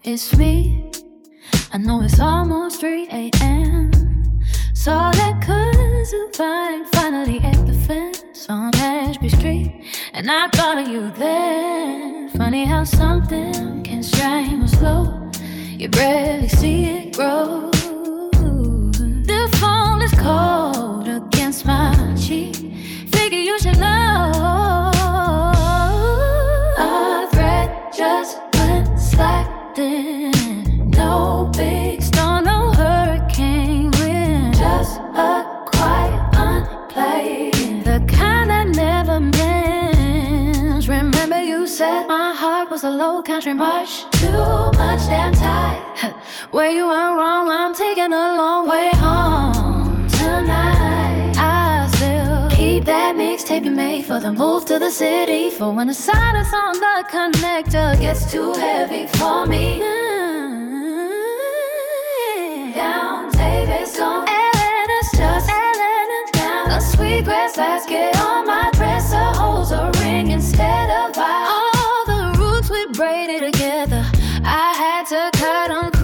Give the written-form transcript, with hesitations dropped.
it's me. I know it's almost 3 a.m. Saw that cousin fine finally at the fence on Ashby Street, and I thought of you then. Funny how something can strain or slow, you barely see it grow. The phone is cold against my cheek, figure you should know. A thread just went slack then. No big storm, no hurricane wind, just a quiet unplaying, the kind that never mends. Remember you said my heart was a low country march, too much damn tight. Where you went wrong, I'm taking a long way home tonight. I still keep that mixtape you made for the move to the city, for when the silence on the connector gets too heavy for me. Down Davis gone, Atlanta's just Atlanta's down. A sweetgrass basket on my dresser holds a ring instead of vows. All the roots we braided together, I had to cut them.